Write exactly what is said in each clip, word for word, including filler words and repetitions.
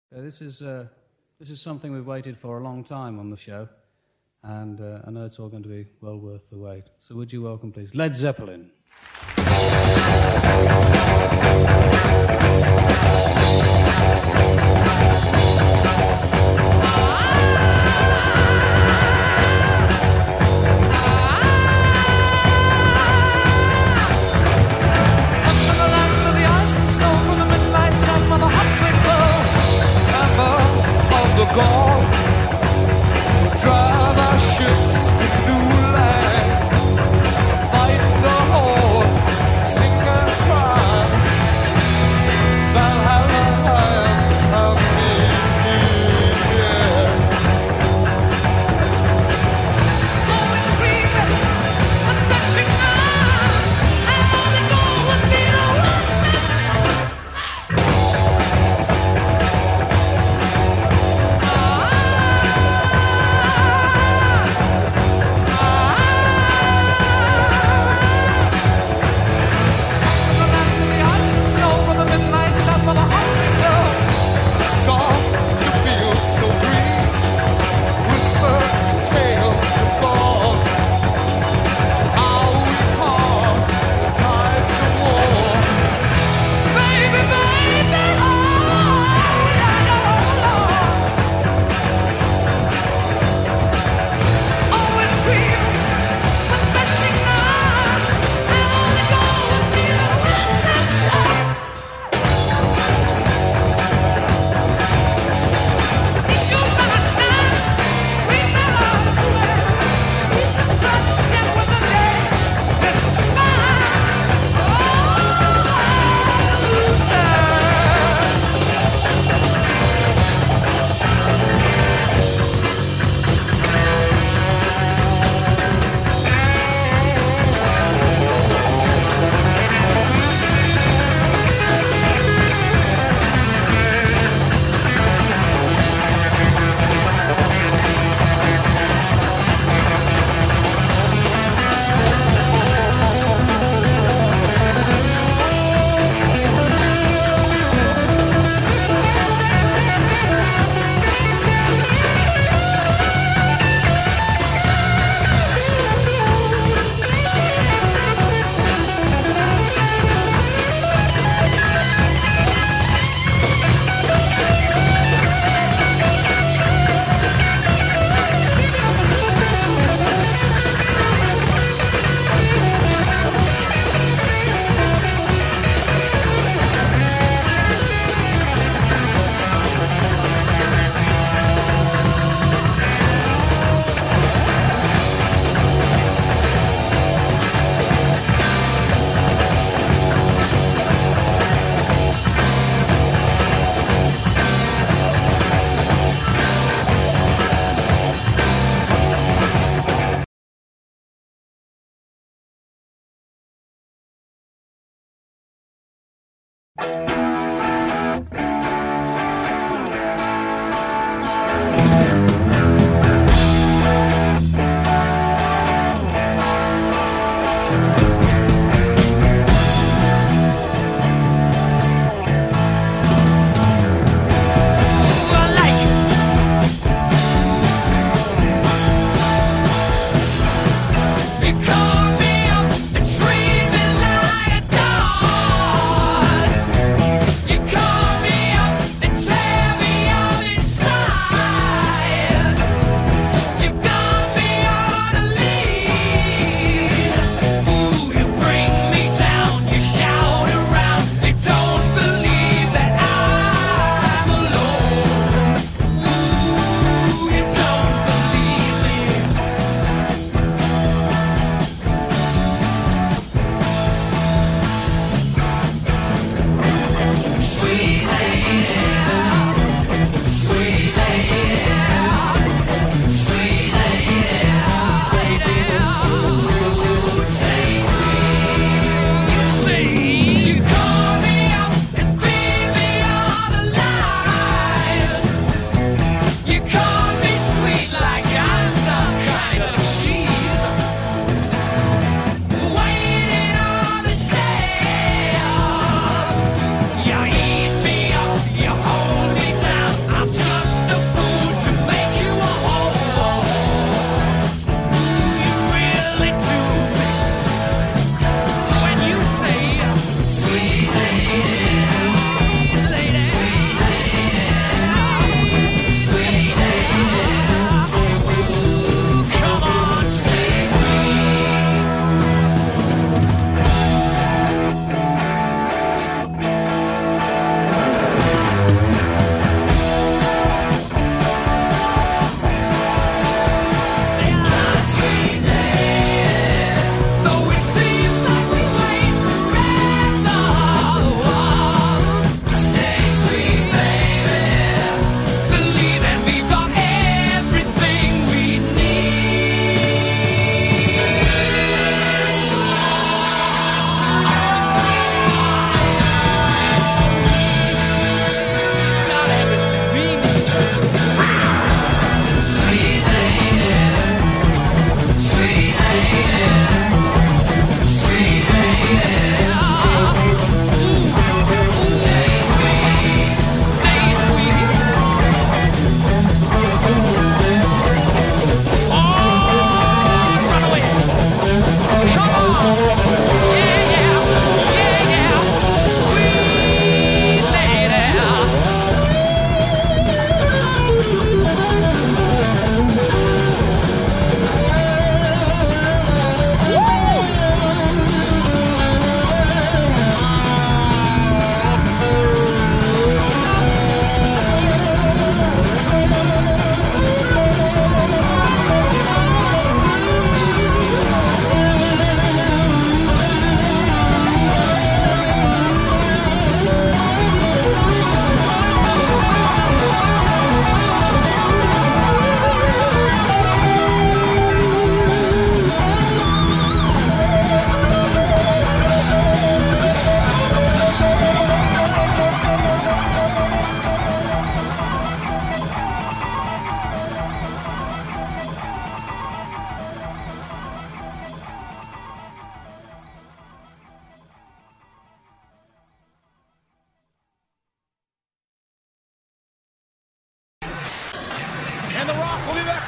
Uh, this is uh, this is something we've waited for a long time on the show, and uh, I know it's all going to be well worth the wait. So would you welcome, please, Led Zeppelin. Gone, drive our ships to new land, fight the horde, sing and cry, Valhalla, how many years? Always dreaming, but touching on, I only know what we don't want. Ah!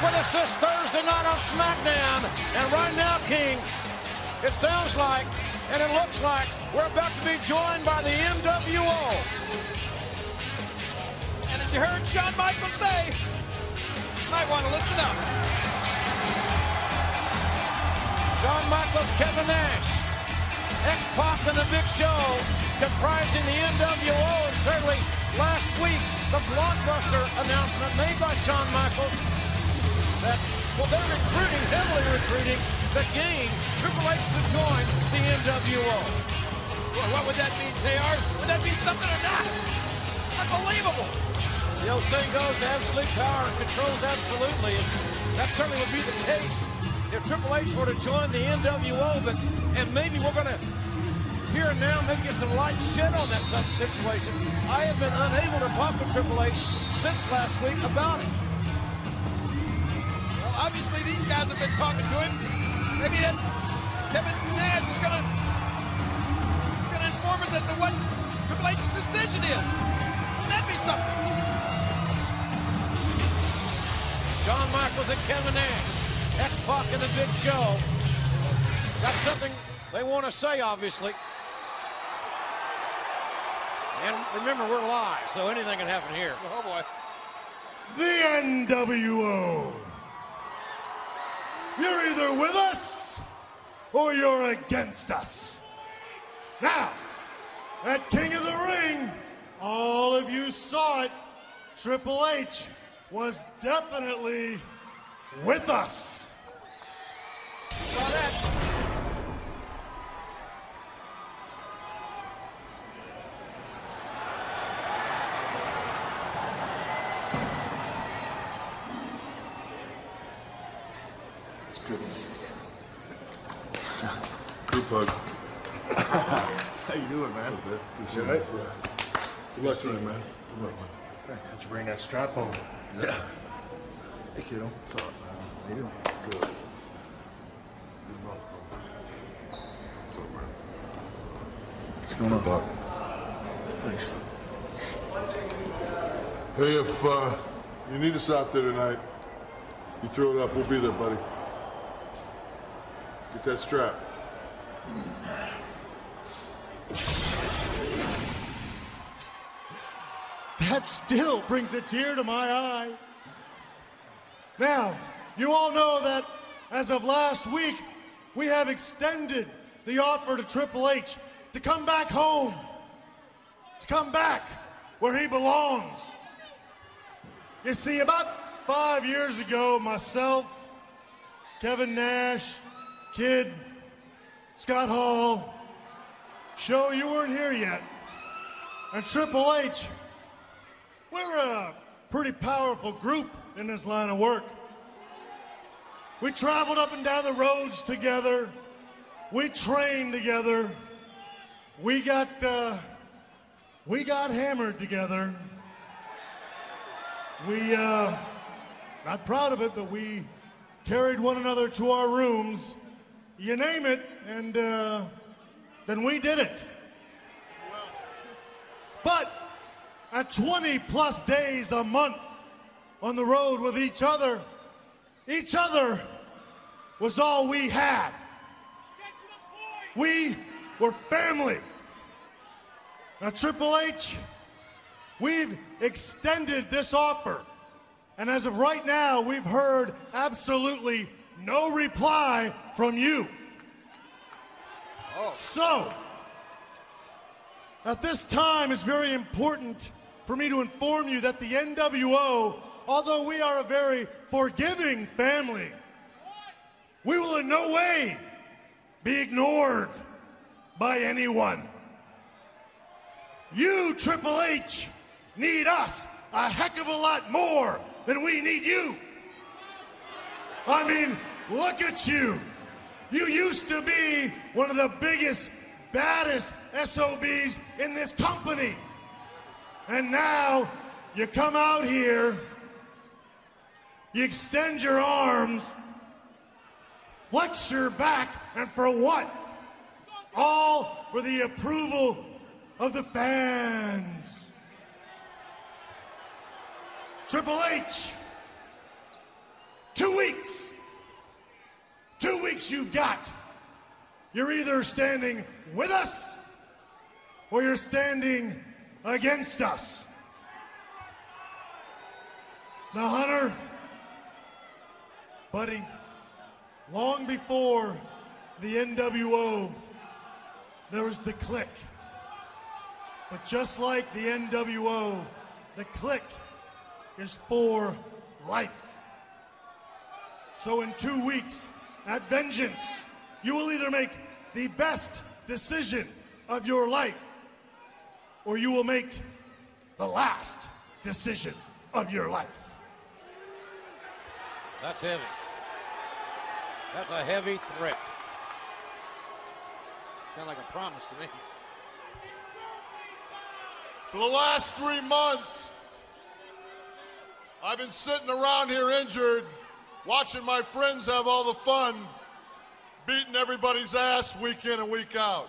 with us this Thursday night on SmackDown. And right now, King, it sounds like, and it looks like, we're about to be joined by the N W O. And as you heard Shawn Michaels say, you might want to listen up. Shawn Michaels, Kevin Nash, X-Pac and the Big Show comprising the N W O. And certainly last week, the blockbuster announcement made by Shawn Michaels that, well, they're recruiting, heavily recruiting, the Game, Triple H to join the N W O. Well, what would that mean, J R? Would that be something or not? Unbelievable. The old saying goes, absolute power controls absolutely. And that certainly would be the case if Triple H were to join the N W O. But, and maybe we're going to, here and now, maybe get some light shed on that situation. I have been unable to talk to Triple H since last week about it. Well, obviously these guys have been talking to him. Maybe that's Kevin Nash is going to going to inform us as to what Triple H's decision is. Wouldn't that be something? Shawn Michaels and Kevin Nash, X-Pac and the Big Show. Got something they want to say, obviously. And remember, we're live, so anything can happen here. Oh, boy. The N W O. You're either with us or you're against us. Now, at King of the Ring, all of you saw it. Triple H was definitely with us. Saw that. It's good to see you. Group hug. How you doing, man? Good. You all right? Yeah. Good luck to you, man. Good luck, man. Thanks. Did you bring that strap home? Yeah. Hey, kiddo. What's up, man? How you doing? Good. Good luck, bro. What's up, man? What's going on, Doc? Thanks. Hey, if uh, you need us out there tonight, you throw it up. We'll be there, buddy. Get that strap. That still brings a tear to my eye. Now, you all know that as of last week, we have extended the offer to Triple H to come back home, to come back where he belongs. You see, about five years ago, myself, Kevin Nash, Kid, Scott Hall, Show, you weren't here yet, and Triple H, we're a pretty powerful group in this line of work. We traveled up and down the roads together. We trained together. We got, uh, we got hammered together. We, uh, not proud of it, but we carried one another to our rooms. You name it, and uh, then we did it. But at twenty plus days a month on the road with each other, each other was all we had. We were family. Now, Triple H, we've extended this offer, and as of right now, we've heard absolutely no reply from you. Oh. So, at this time, it's very important for me to inform you that the N W O, although we are a very forgiving family, we will in no way be ignored by anyone. You, Triple H, need us a heck of a lot more than we need you. I mean, look at you. You used to be one of the biggest, baddest S O Bs in this company. And now you come out here, you extend your arms, flex your back, and for what? All for the approval of the fans. Triple H, weeks, two weeks you've got. You're either standing with us or you're standing against us. Now, Hunter, buddy, long before the N W O, there was the Click. But just like the N W O, the Click is for life. So in two weeks, at Vengeance, you will either make the best decision of your life, or you will make the last decision of your life. That's heavy. That's a heavy threat. Sound like a promise to me. For the last three months, I've been sitting around here injured, watching my friends have all the fun, beating everybody's ass week in and week out.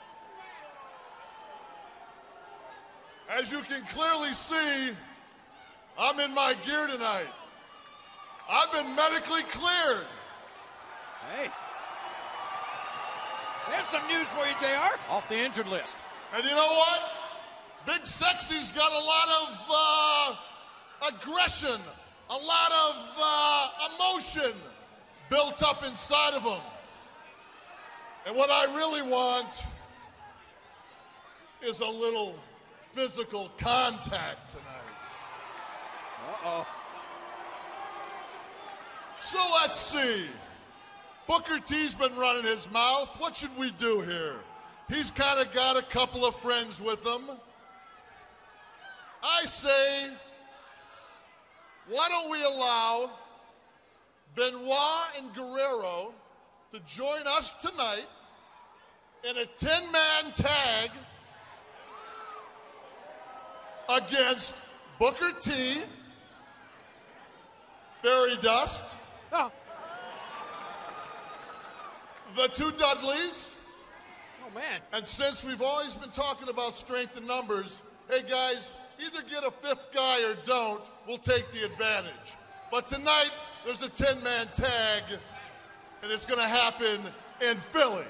As you can clearly see, I'm in my gear tonight. I've been medically cleared. Hey. There's some news for you, J R. Off the injured list. And you know what? Big Sexy's got a lot of uh, aggression, a lot of uh, emotion built up inside of him. And what I really want is a little physical contact tonight. Uh-oh. So let's see. Booker T's been running his mouth. What should we do here? He's kind of got a couple of friends with him. I say, why don't we allow Benoit and Guerrero to join us tonight in a ten-man tag against Booker T, Fairy Dust, Oh. the two Dudleys, Oh, man. and since we've always been talking about strength in numbers, hey guys, either get a fifth guy or don't, we'll take the advantage. But tonight, there's a ten-man tag, and it's going to happen in Philly.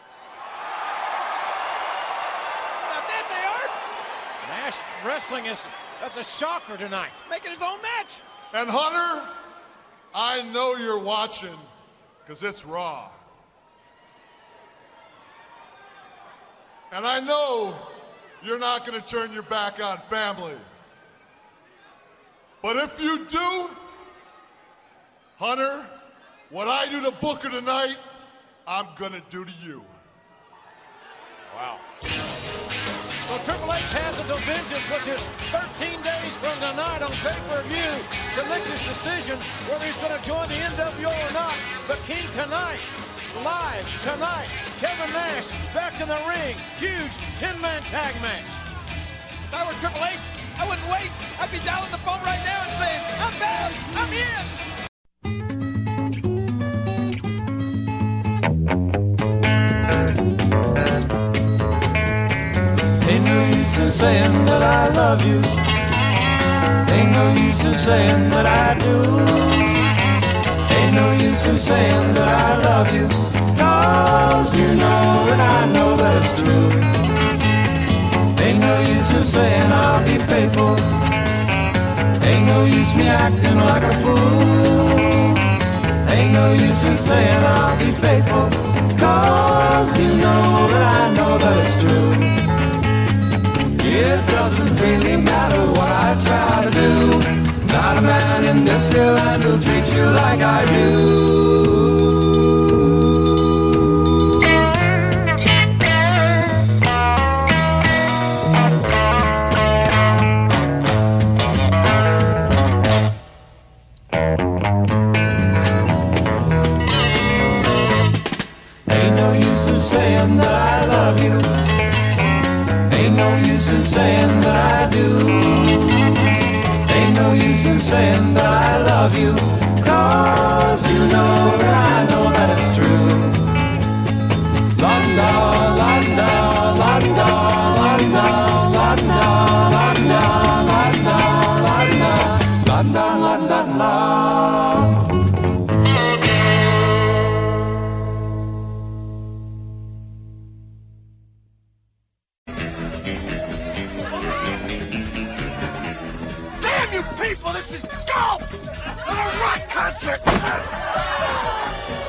About that, J R. Nash wrestling is, that's a shocker tonight. Making his own match. And Hunter, I know you're watching, because it's Raw. And I know you're not going to turn your back on family. But if you do, Hunter, what I do to Booker tonight, I'm going to do to you. Wow. Well, Triple H has until Vengeance, which is thirteen days from tonight on pay-per-view, to make his decision whether he's going to join the N W O or not. But King tonight, live tonight, Kevin Nash back in the ring. Huge ten-man tag match. If I were Triple H, I wouldn't wait. I'd be dialing the phone right now and saying, I'm back, I'm in. Ain't no use in saying that I love you. Ain't no use in saying that I do. Ain't no use in saying that I love you, 'cause you know and I know that it's true. Ain't no use in saying I'll be faithful. Ain't no use me acting like a fool. Ain't no use in saying I'll be faithful, 'cause you know that I know that it's true. It doesn't really matter what I try to do. Not a man in this here land will treat you like I do. Ain't no use in saying that I love you. Ain't no use in saying that I do. Ain't no use in saying that I love you, 'cause you know that I know that it's true. Landa, landa, landa, landa, landa, landa, landa, landa, landa, landa, landa. people. This is golf, not a rock concert.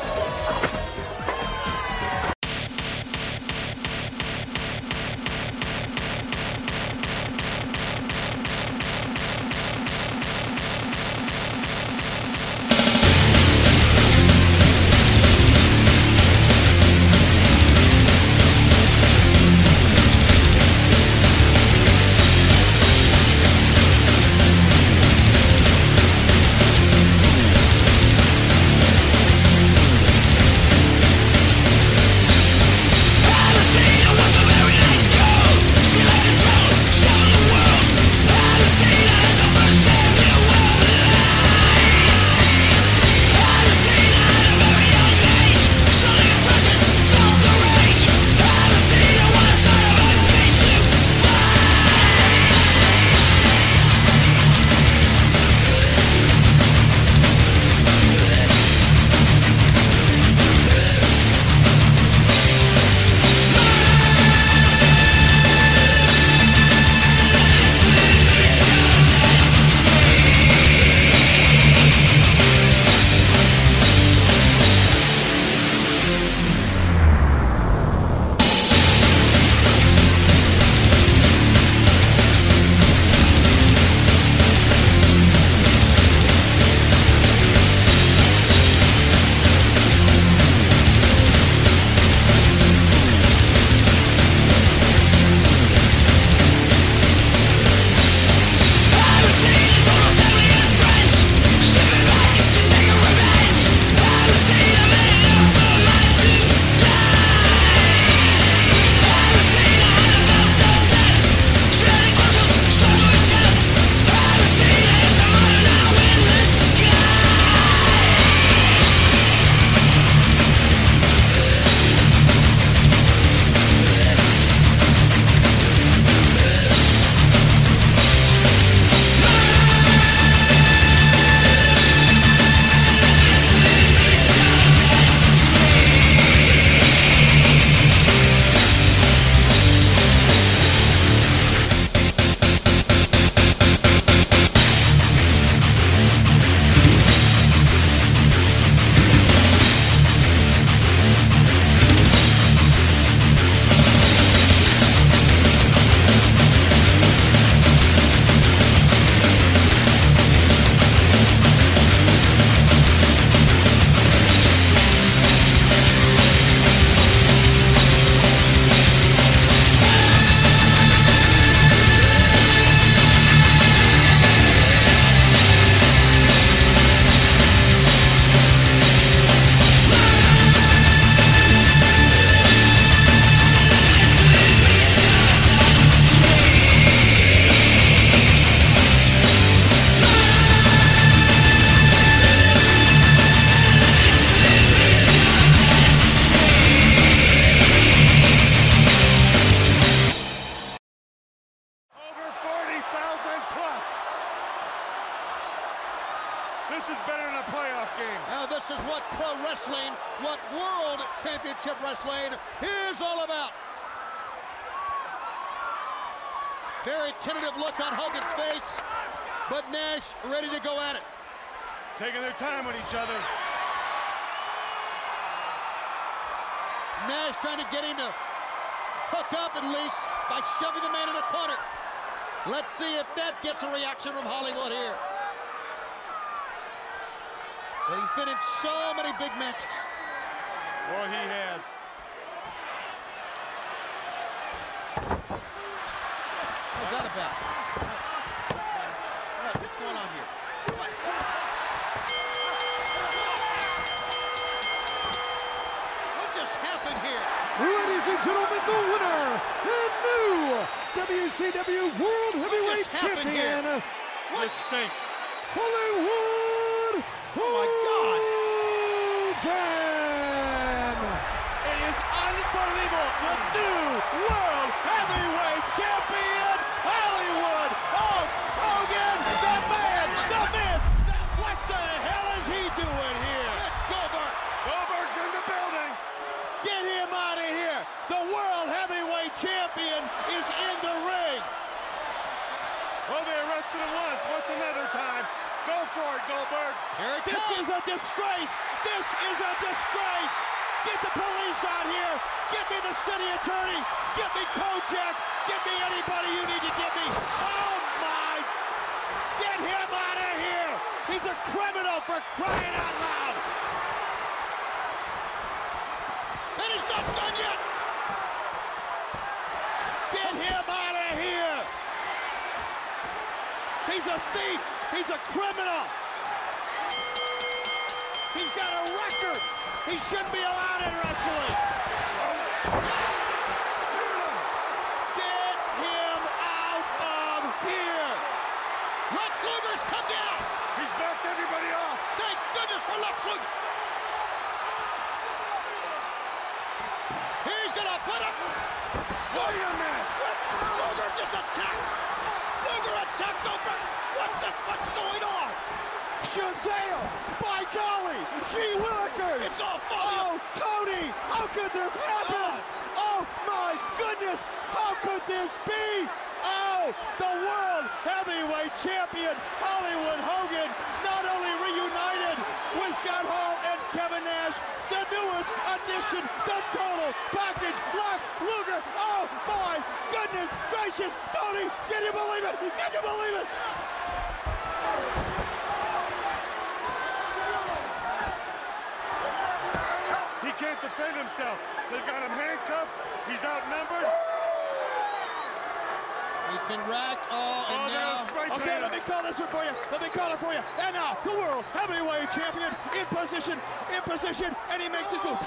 Wrestling, what World Championship Wrestling is all about. Very tentative look on Hogan's face, but Nash ready to go at it. Taking their time with each other. Nash trying to get him to hook up at least by shoving the man in a corner. Let's see if that gets a reaction from Hollywood here. Well, he's been in so many big matches. Boy, he has. What's that about? What? What's going on here? What? What just happened here? Ladies and gentlemen, the winner and new W C W World Heavyweight Champion. What stinks? Hollywood Oh my God! Hogan! It is unbelievable! The new World Heavyweight Champion, Hollywood Hulk Hogan, the man, the myth! What the hell is he doing here? It's Goldberg! Goldberg's in the building! Get him out of here! The World Heavyweight Champion is in the ring! Oh, they arrested him once. What's another time? Here it This comes. is a disgrace. This is a disgrace. Get the police out here. Get me the city attorney. Get me Kojak. Get me anybody you need to get me. Oh, my. Get him out of here. He's a criminal for crying out loud. And he's not done yet. Get him out of here. He's a thief. He's a criminal. He's got a record. He shouldn't be allowed in wrestling. Get him out of here. Lex Luger's come down. He's backed everybody off. Thank goodness for Lex Luger. He's gonna put him. Wait a minute. Luger just attacked. Luger attacked over. What's this? What's going on? Shazam! By golly! Gee Willikers! It's all Oh, falling. Tony! How could this happen? Oh, my goodness! How could this be? Oh, the World Heavyweight Champion, Hollywood Hogan, not only reunited with Scott Hall and Kevin Nash, the newest addition, the total package, Lex Luger. Oh, my goodness gracious! Tony, can you believe it? Can you believe it? He can't defend himself. They've got him handcuffed. He's outnumbered. He's been racked. Oh, and Oh, now. there's spray Okay, paint. let me call this one for you. Let me call it for you. And now, the World Heavyweight Champion in position, in position, and he makes his move.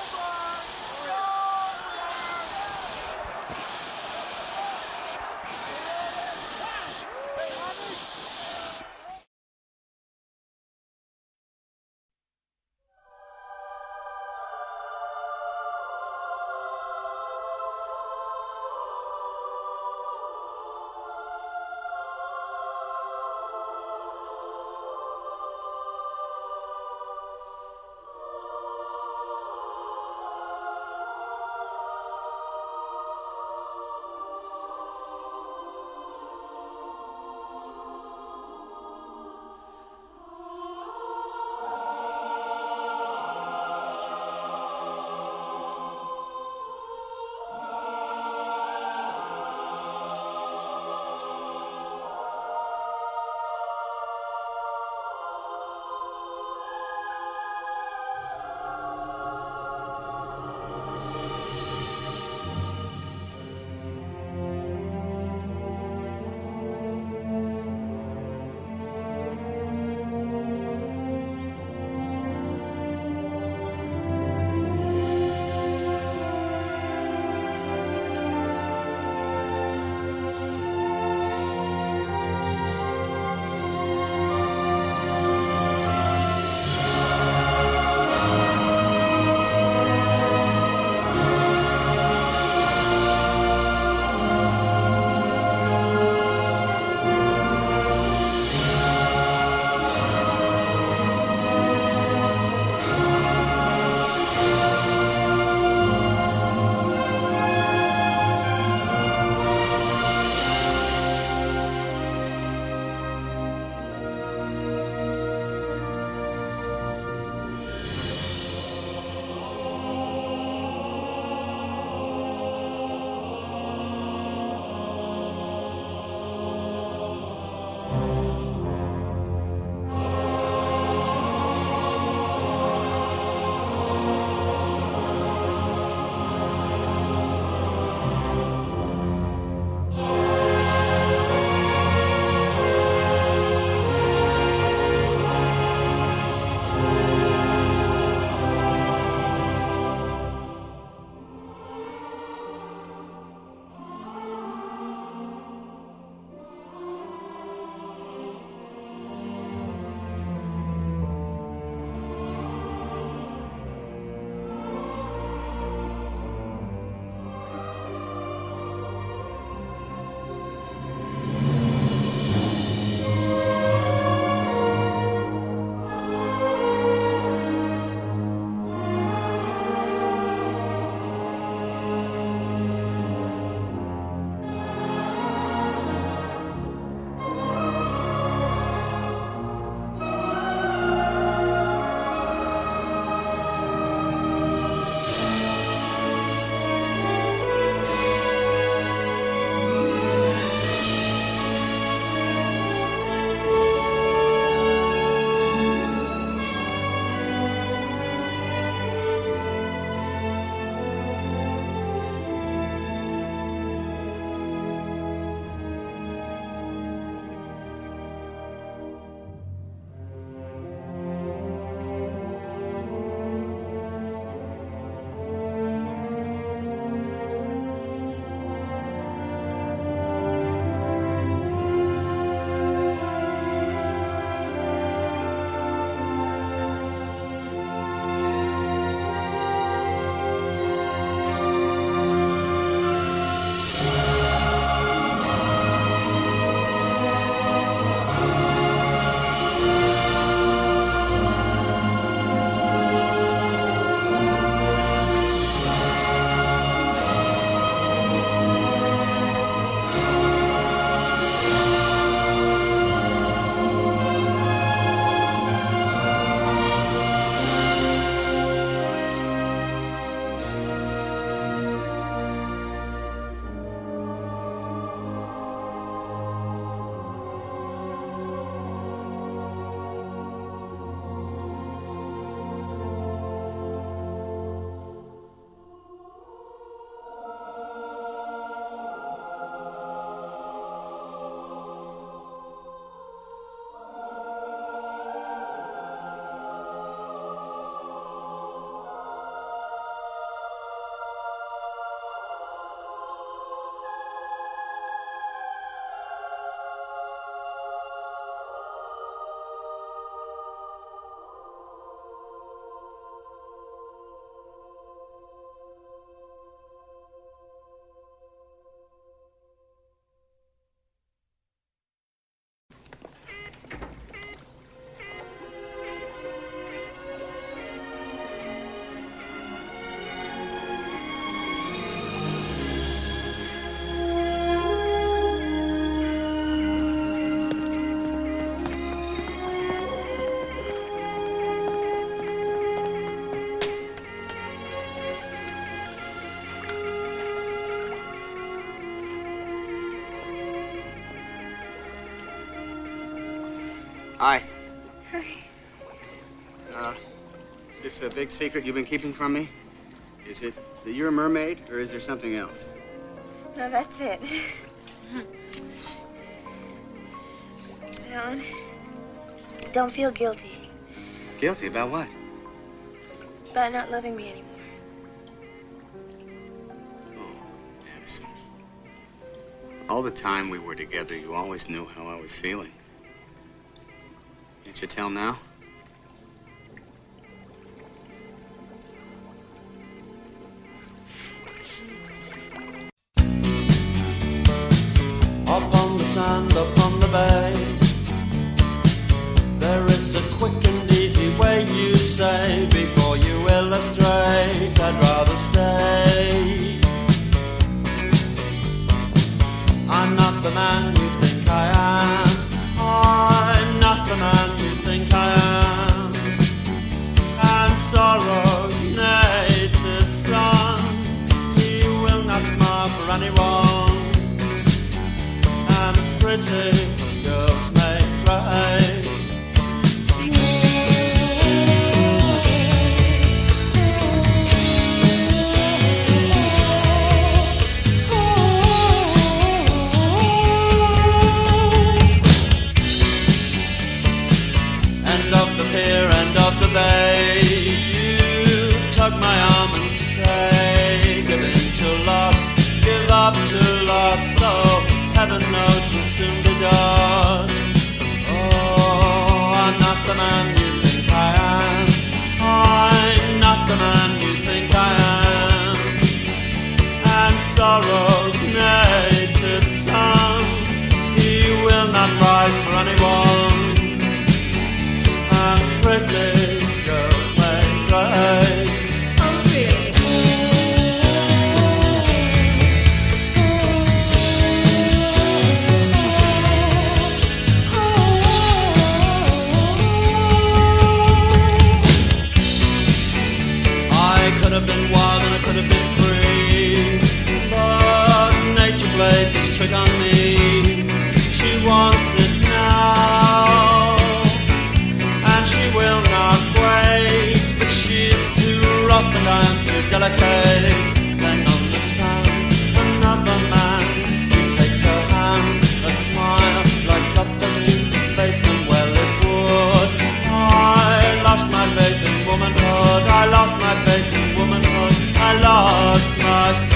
Hi. Hi. Uh, this a big secret you've been keeping from me? Is it that you're a mermaid, or is there something else? No, that's it. Alan, don't feel guilty Guilty about what? about not loving me anymore. Addison. All the time we were together, you always knew how I was feeling. Can't you tell now? Up on the sand, up on the bay, there is a quick and easy way, you say, before you illustrate, I'd rather stay. I'm not the man you think I am, I'm not the man you think I am, and sorrow's native son, he will not smile for anyone. Pretty girls make right. End of the pier, end of the bay, you tug my arm and say, give in to lost, give up to lost, oh, heaven knows we'll soon be dust. Oh, I'm not the man you think I am, I'm not the man you think I am, and sorrow's native son, he will not rise for anyone, and pretty girls may cry. Could have been wild and I could have been free, but nature played this trick on me. She wants it now, and she will not wait, but she's too rough and I'm too delicate. Then on the sand, another man, he takes her hand, a smile lights up her stupid face, and well it would. I lost my faith in womanhood, I lost my faith in womanhood, I lost my faith.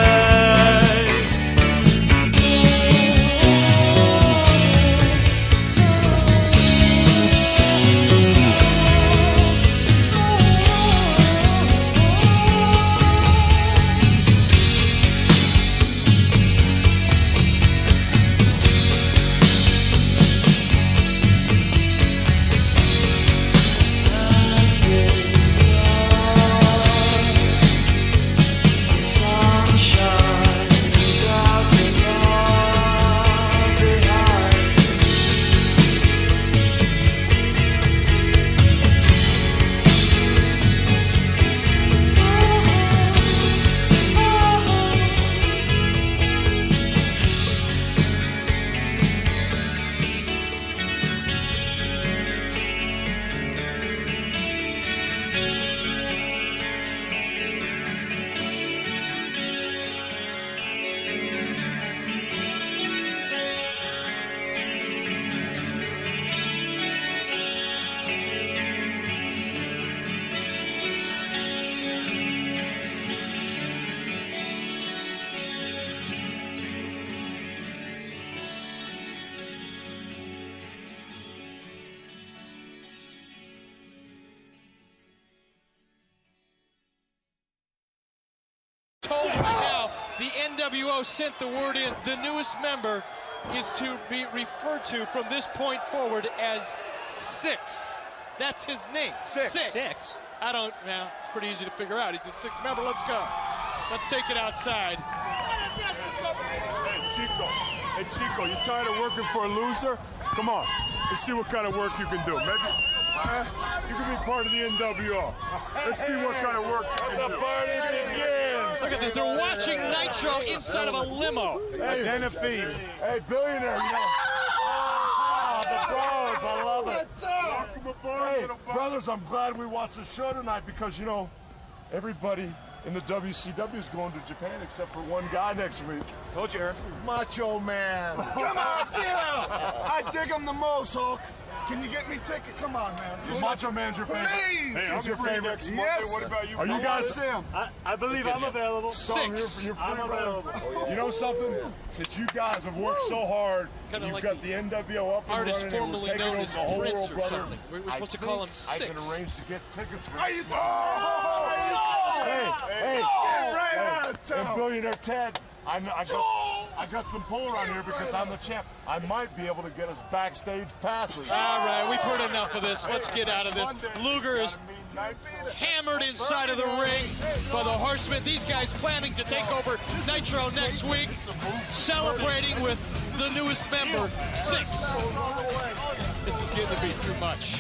The N W O sent the word in. The newest member is to be referred to from this point forward as Six. That's his name. Six. Six. Six. I don't, well, it's pretty easy to figure out. He's a sixth member. Let's go. Let's take it outside. Hey, Chico. Hey, Chico, you tired of working for a loser? Come on. Let's see what kind of work you can do. Maybe uh, you can be part of the N W O. Let's see what kind of work you can do. The party begins. Look at this. They're watching Nitro inside of a limo. Hey, Den of Thieves. Hey, billionaire, you know. Oh, the bros. I love it. Brothers, I'm glad we watched the show tonight because, you know, everybody in the W C W is going to Japan except for one guy next week. Told you, Aaron. Macho Man. Come on, get out. I dig him the most, Hulk. Can you get me ticket? Come on, man. Your Macho Man's your favorite. Please. Hey, I'm your favorite. Next Yes. What about you? Are you I guys? Him. I, I believe I'm available. Storm, you're, Six. you're free, I'm brother. available. You know something? Since you guys have worked so hard, Kinda you've like got the N W O up and artist running, and we're formerly taking known over as the whole Prince world, or brother. something. We were I supposed to call him think I can Six. arrange to get tickets for Are this you? one. Oh, Hey, hey, no. hey, Right hey, out of town. and Billionaire Ted, I, kn- I got, I got some pull around here because I'm the champ. I might be able to get us backstage passes. All right, we've heard enough of this. Let's get out of this. Sunday, Luger is it's gotta mean night for- hammered inside of the ring by the Horsemen. These guys planning to take over Nitro next week, celebrating with the newest member, Six. This is getting to be too much.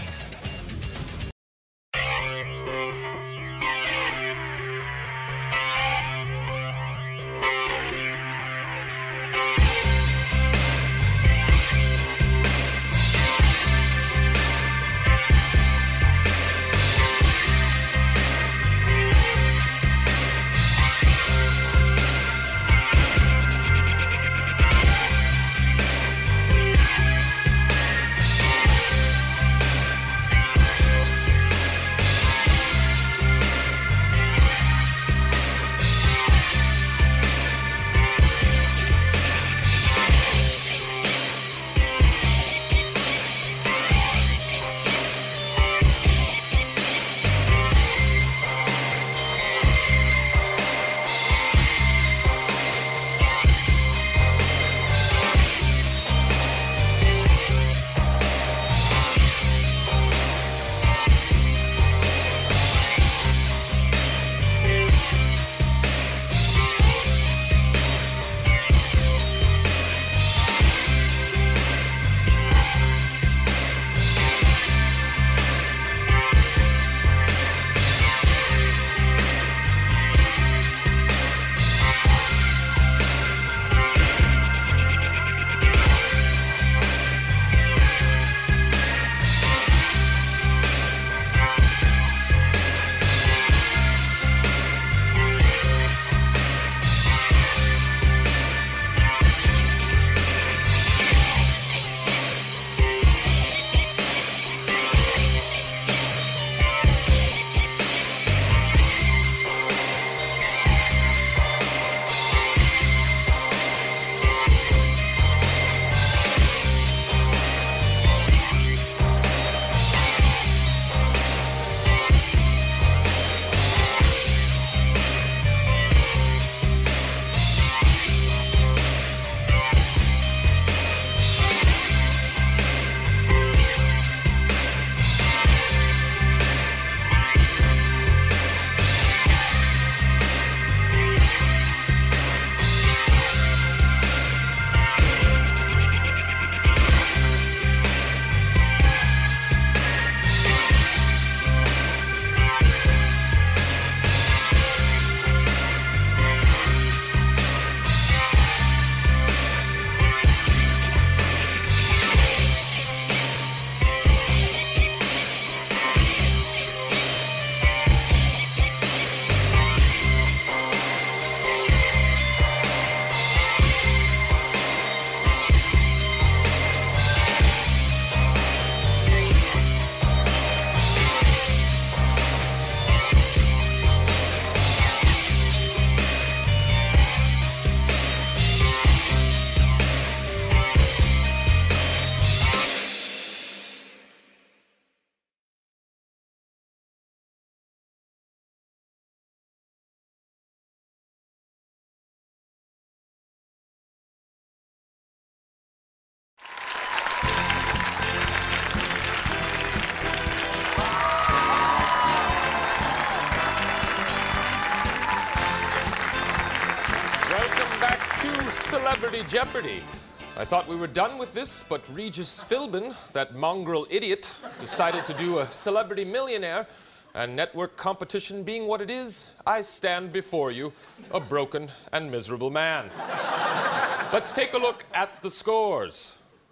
Celebrity Jeopardy! I thought we were done with this, but Regis Philbin, that mongrel idiot, decided to do a Celebrity Millionaire, and network competition being what it is, I stand before you, a broken and miserable man. Let's take a look at the scores.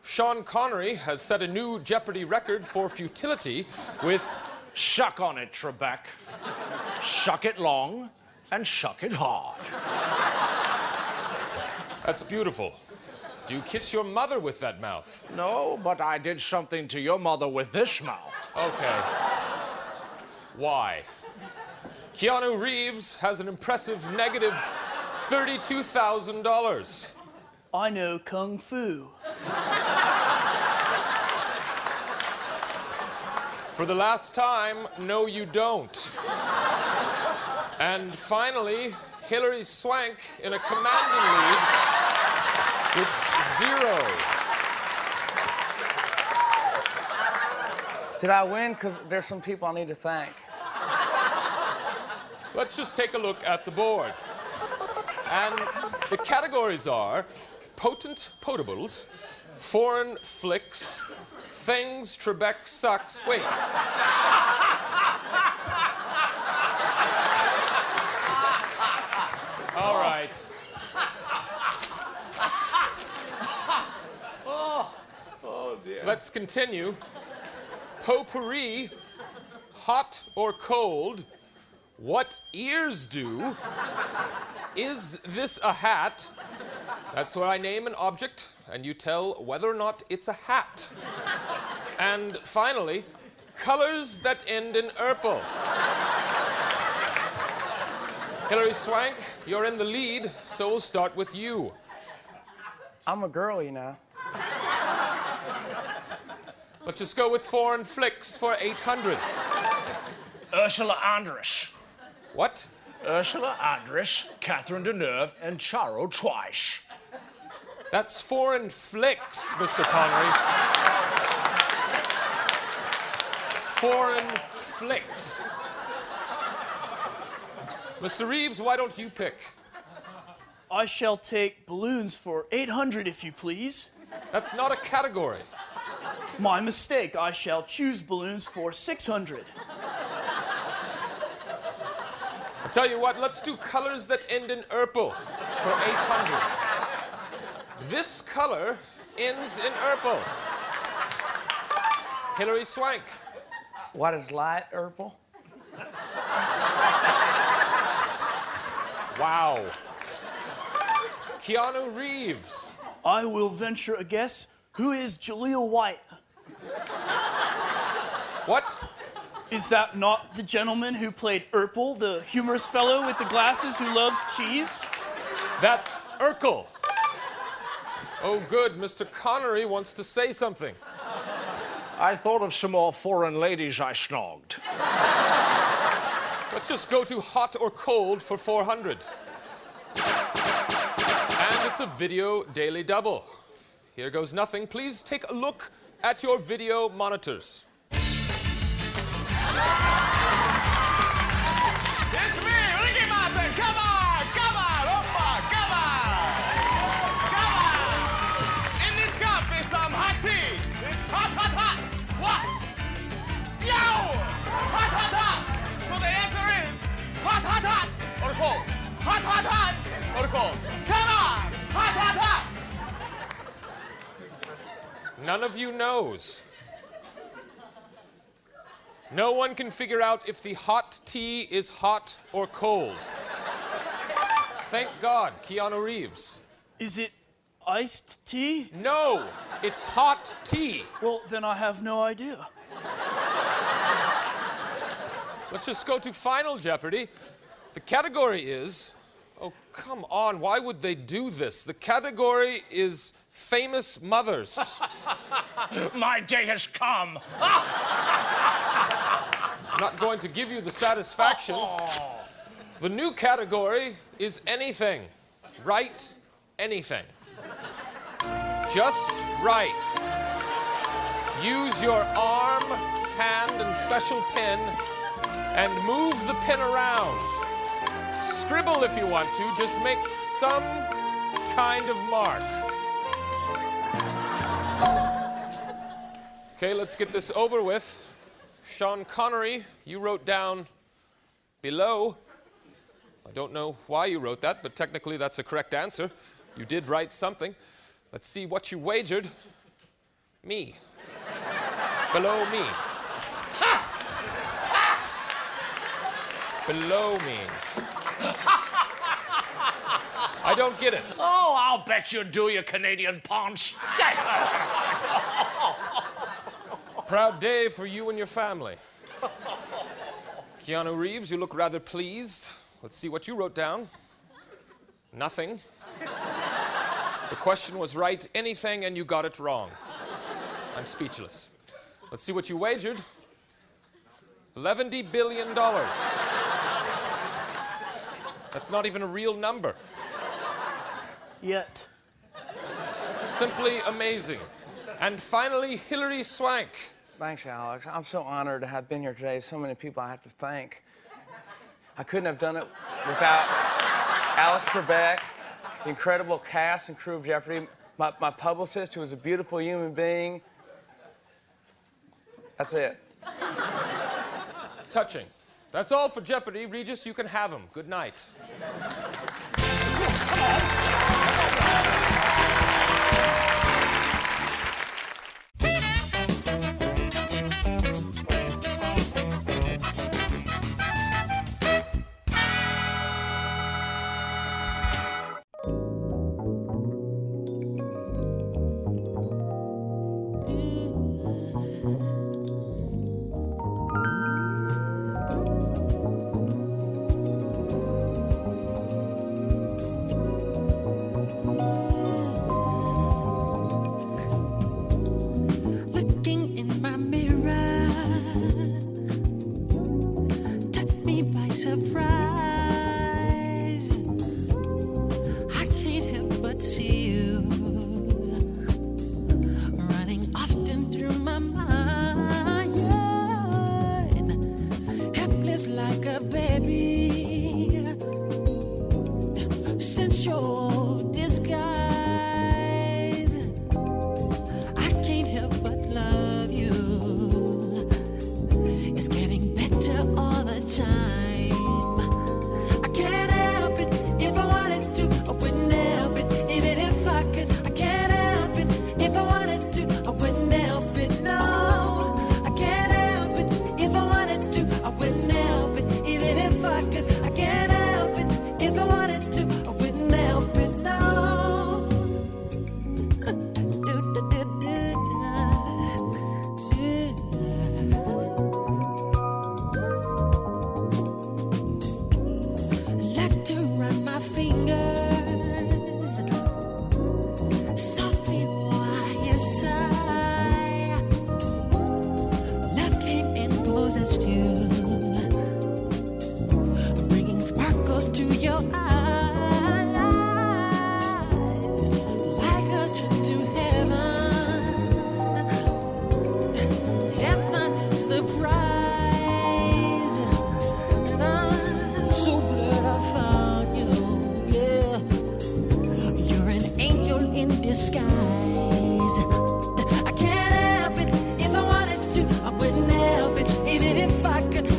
Sean Connery has set a new Jeopardy record for futility with Suck on it, Trebek. Suck it long and suck it hard. That's beautiful. Do you kiss your mother with that mouth? No, but I did something to your mother with this mouth. Okay. Why? Keanu Reeves has an impressive negative thirty-two thousand dollars. I know Kung Fu. For the last time, no you don't. And finally, Hilary Swank in a commanding lead with zero. Did I win? Because there's some people I need to thank. Let's just take a look at the board. And the categories are potent potables, foreign flicks, things Trebek sucks. Wait. All right. Oh, oh dear. Let's continue. Potpourri, hot or cold, what ears do, is this a hat? That's where I name an object and you tell whether or not it's a hat. And finally, colors that end in erple. Hilary Swank, you're in the lead, so we'll start with you. I'm a girl, you know. Let's just go with foreign flicks for eight hundred. Ursula Andress. What? Ursula Andress, Catherine Deneuve, and Charo Twice. That's foreign flicks, Mister Connery. Foreign flicks. Mister Reeves, why don't you pick? I shall take balloons for eight hundred, if you please. That's not a category. My mistake. I shall choose balloons for six hundred. I'll tell you what, let's do colors that end in erple for eight hundred. This color ends in erple. Hilary Swank. What is light, Erple? Wow. Keanu Reeves. I will venture a guess. Who is Jaleel White? What? Is that not the gentleman who played Erple, the humorous fellow with the glasses who loves cheese? That's Urkel. Oh, good. Mister Connery wants to say something. I thought of some more foreign ladies I snogged. Let's just go to hot or cold for four hundred. And it's a video daily double. Here goes nothing. Please take a look at your video monitors. It's me, Ricky Martin. Come on, come on, Opa, come on. Come on. In this cup is some hot tea. It's hot, hot, hot. What? Yo! Hot, hot, hot. So the answer is hot, hot, hot or cold. Hot, hot, hot or cold. Come on. Hot, hot, hot. None of you knows. No one can figure out if the hot tea is hot or cold. Thank God, Keanu Reeves. Is it iced tea? No, it's hot tea. Well, then I have no idea. Let's just go to Final Jeopardy. The category is... Oh, come on, why would they do this? The category is famous mothers. My day has come. I'm not going to give you the satisfaction. The new category is anything. Write anything. Just write. Use your arm, hand, and special pen and move the pen around. Scribble if you want to, just make some kind of mark. Okay, let's get this over with. Sean Connery, you wrote down below. I don't know why you wrote that, but technically that's a correct answer. You did write something. Let's see what you wagered. Me. Below me. Below me. I don't get it. Oh, I'll bet you do, you Canadian paunch. Proud day for you and your family. Keanu Reeves, you look rather pleased. Let's see what you wrote down. Nothing. The question was write anything and you got it wrong. I'm speechless. Let's see what you wagered. eleven billion dollars. That's not even a real number. Yet. Simply amazing. And finally, Hilary Swank. Thanks, Alex. I'm so honored to have been here today. So many people I have to thank. I couldn't have done it without Alex Trebek, the incredible cast and crew of Jeopardy, my, my publicist, who was a beautiful human being. That's it. Touching. That's all for Jeopardy. Regis, you can have them. Good night. Disguise. I can't help it. If I wanted to, I wouldn't help it. Even if I could,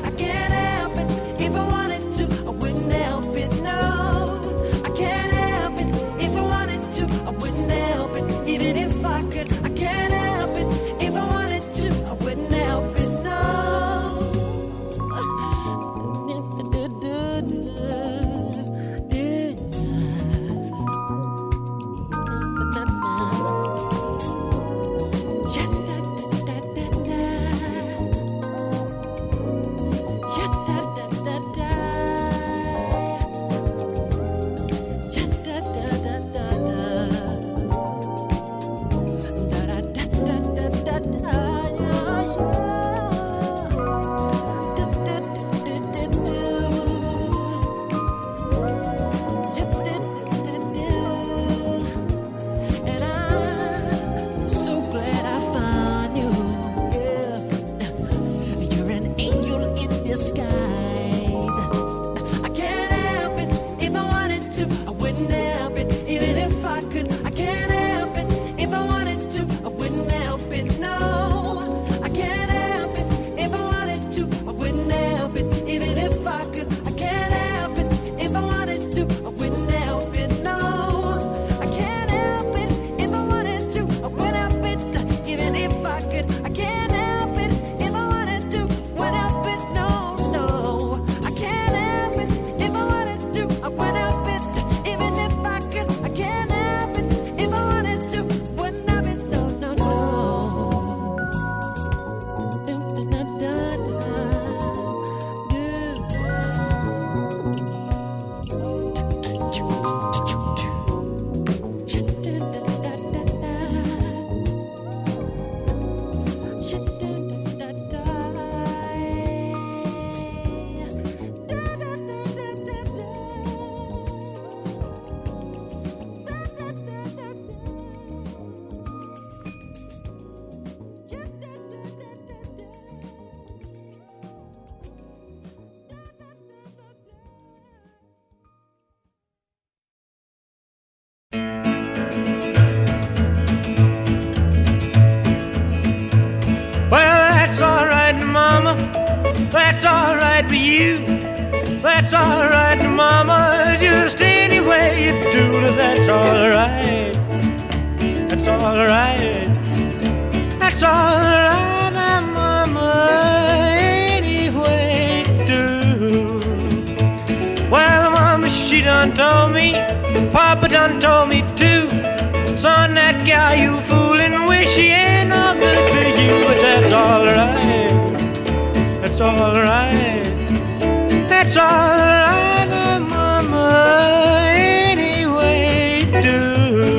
mama, that's all right for you. That's all right, mama, just any way you do it, that's all right. That's all right. That's all right, mama, any way you do. Well, mama, she done told me, papa done told me too. Son, that gal you fooling with, she ain't no good for you, but that's all right. That's all right. That's all right, mama, any way you do.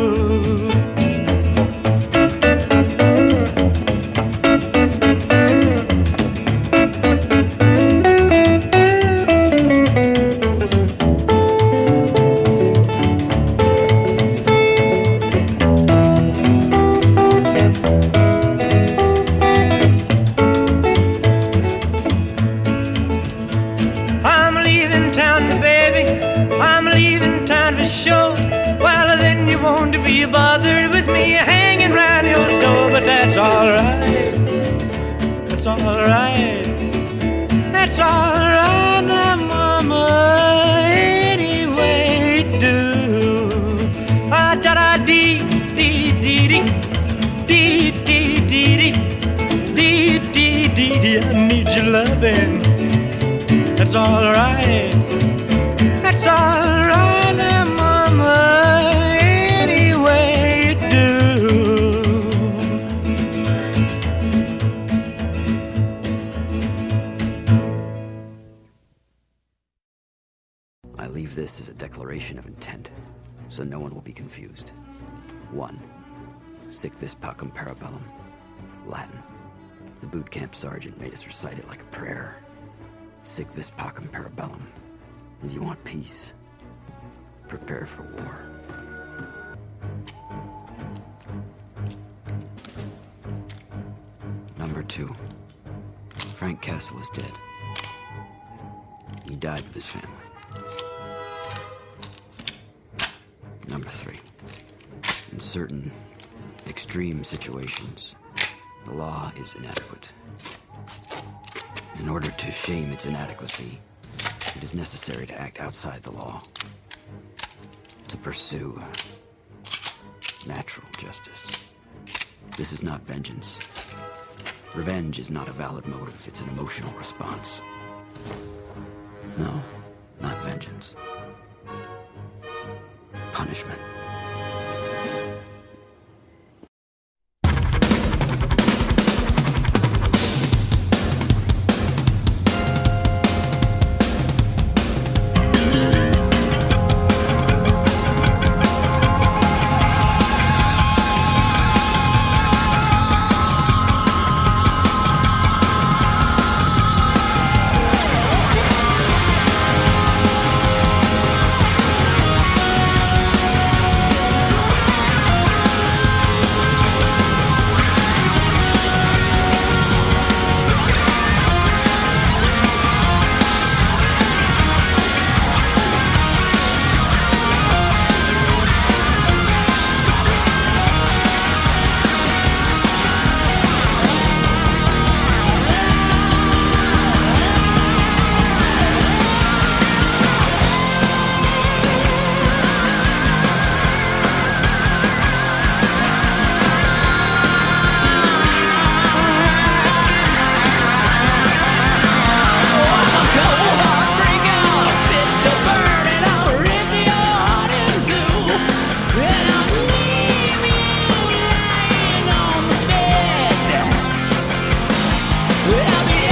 Sure, well then you won't be bothered with me hanging round your door, but that's all right. That's all right. That's all right, now, mama, any way you do. Ah, da da dee dee dee dee dee dee dee dee dee dee dee. I need your loving. That's all right. That's all right. This is a declaration of intent, so no one will be confused. One, sic vis pacem parabellum, Latin. The boot camp sergeant made us recite it like a prayer. Sic vis pacem parabellum. If you want peace, prepare for war. Number two, Frank Castle is dead. He died with his family. Number three, in certain extreme situations, the law is inadequate. In order to shame its inadequacy, it is necessary to act outside the law, to pursue natural justice. This is not vengeance. Revenge is not a valid motive, it's an emotional response. No, not vengeance. Punishment. I'll be